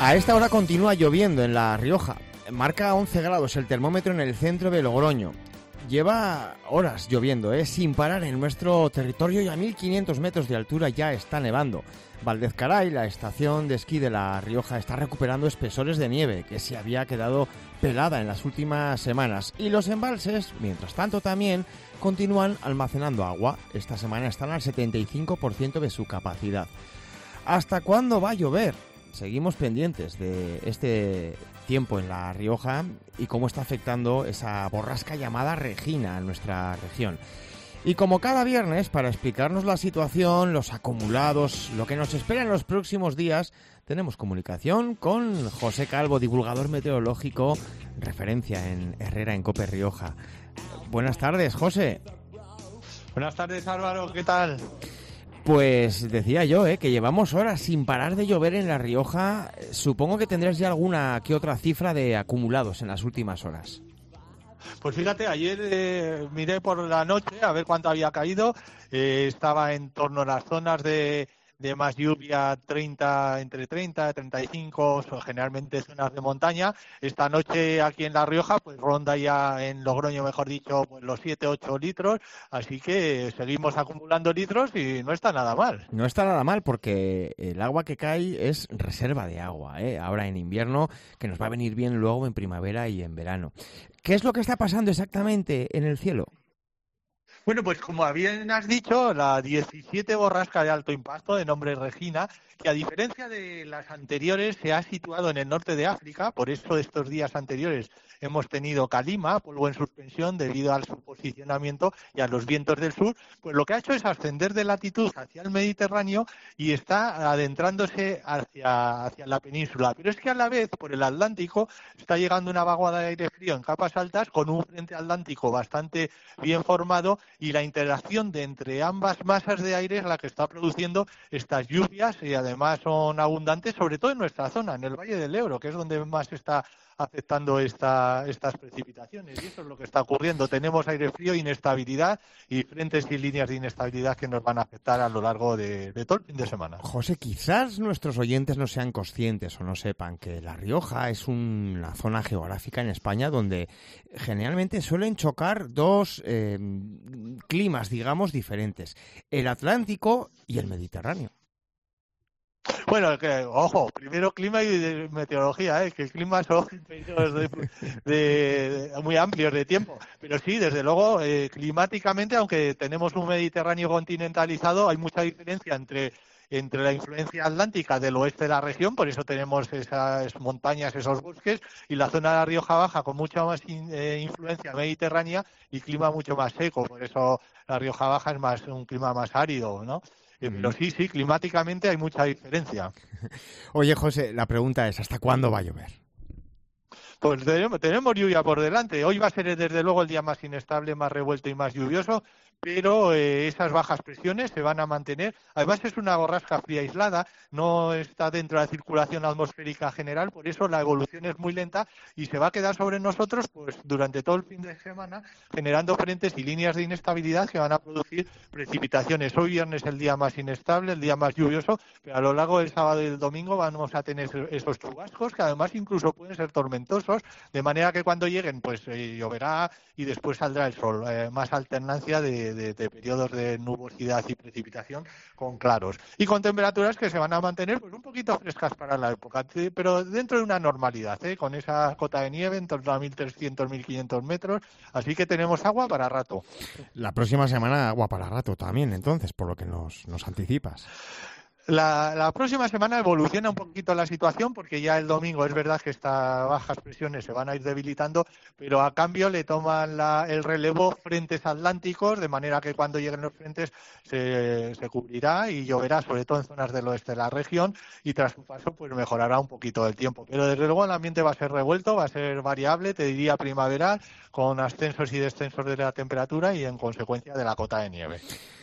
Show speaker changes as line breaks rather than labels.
A esta hora continúa lloviendo en La Rioja. Marca 11 grados el termómetro en el centro de Logroño. Lleva horas lloviendo, sin parar en nuestro territorio, y a 1.500 metros de altura ya está nevando. Valdezcaray, la estación de esquí de La Rioja, está recuperando espesores de nieve que se había quedado pelada en las últimas semanas. Y los embalses, mientras tanto, también continúan almacenando agua. Esta semana están al 75% de su capacidad. ¿Hasta cuándo va a llover? Seguimos pendientes de este tiempo en La Rioja y cómo está afectando esa borrasca llamada Regina a nuestra región. Y como cada viernes, para explicarnos la situación, los acumulados, lo que nos espera en los próximos días, tenemos comunicación con José Calvo, divulgador meteorológico, referencia en Herrera en COPE Rioja. Buenas tardes, José.
Buenas tardes, Álvaro, ¿qué tal?
Pues decía yo, que llevamos horas sin parar de llover en La Rioja. Supongo que tendrás ya alguna que otra cifra de acumulados en las últimas horas.
Pues fíjate, ayer miré por la noche a ver cuánto había caído. Estaba en torno a las zonas de más lluvia, entre 30 y 35, son generalmente zonas de montaña. Esta noche aquí en La Rioja, pues ronda ya en Logroño, mejor dicho, pues los 7-8 litros. Así que seguimos acumulando litros y no está nada mal.
No está nada mal porque el agua que cae es reserva de agua, ahora en invierno, que nos va a venir bien luego en primavera y en verano. ¿Qué es lo que está pasando exactamente en el cielo?
Bueno, pues como bien has dicho, la 17 borrasca de alto impacto de nombre Regina, que a diferencia de las anteriores se ha situado en el norte de África, por eso estos días anteriores hemos tenido calima, polvo en suspensión debido a su posicionamiento y a los vientos del sur, pues lo que ha hecho es ascender de latitud hacia el Mediterráneo y está adentrándose hacia la península. Pero es que a la vez, por el Atlántico, está llegando una vaguada de aire frío en capas altas con un frente atlántico bastante bien formado, y la interacción de entre ambas masas de aire es la que está produciendo estas lluvias, y además son abundantes, sobre todo en nuestra zona, en el Valle del Ebro, que es donde más está afectando estas precipitaciones, y eso es lo que está ocurriendo. Tenemos aire frío, inestabilidad y frentes y líneas de inestabilidad que nos van a afectar a lo largo de todo el fin de semana.
José, quizás nuestros oyentes no sean conscientes o no sepan que La Rioja es una zona geográfica en España donde generalmente suelen chocar dos climas, digamos, diferentes: el Atlántico y el Mediterráneo.
Bueno, ojo, primero clima y meteorología, que el clima son periodos muy amplios de tiempo. Pero sí, desde luego, climáticamente, aunque tenemos un Mediterráneo continentalizado, hay mucha diferencia entre la influencia atlántica del oeste de la región, por eso tenemos esas montañas, esos bosques, y la zona de La Rioja Baja con mucha más influencia mediterránea y clima mucho más seco, por eso La Rioja Baja es un clima más árido, ¿no? Pero sí, climáticamente hay mucha diferencia.
Oye, José, la pregunta es, ¿hasta cuándo va a llover?
Pues tenemos lluvia por delante. Hoy va a ser desde luego el día más inestable, más revuelto y más lluvioso, pero esas bajas presiones se van a mantener. Además es una borrasca fría aislada, no está dentro de la circulación atmosférica general, por eso la evolución es muy lenta y se va a quedar sobre nosotros pues durante todo el fin de semana, generando frentes y líneas de inestabilidad que van a producir precipitaciones. Hoy viernes es el día más inestable, el día más lluvioso, pero a lo largo del sábado y el domingo vamos a tener esos chubascos que además incluso pueden ser tormentosos, de manera que cuando lleguen pues lloverá y después saldrá el sol. Más alternancia de periodos de nubosidad y precipitación con claros. Y con temperaturas que se van a mantener pues un poquito frescas para la época, pero dentro de una normalidad, con esa cota de nieve en torno a 1.300, 1.500 metros. Así que tenemos agua para rato.
La próxima semana agua para rato también, entonces, por lo que nos anticipas.
La próxima semana evoluciona un poquito la situación porque ya el domingo es verdad que estas bajas presiones se van a ir debilitando, pero a cambio le toman el relevo frentes atlánticos, de manera que cuando lleguen los frentes se cubrirá y lloverá, sobre todo en zonas del oeste de la región, y tras su paso pues mejorará un poquito el tiempo. Pero desde luego el ambiente va a ser revuelto, va a ser variable, te diría primaveral, con ascensos y descensos de la temperatura y en consecuencia de la cota de nieve.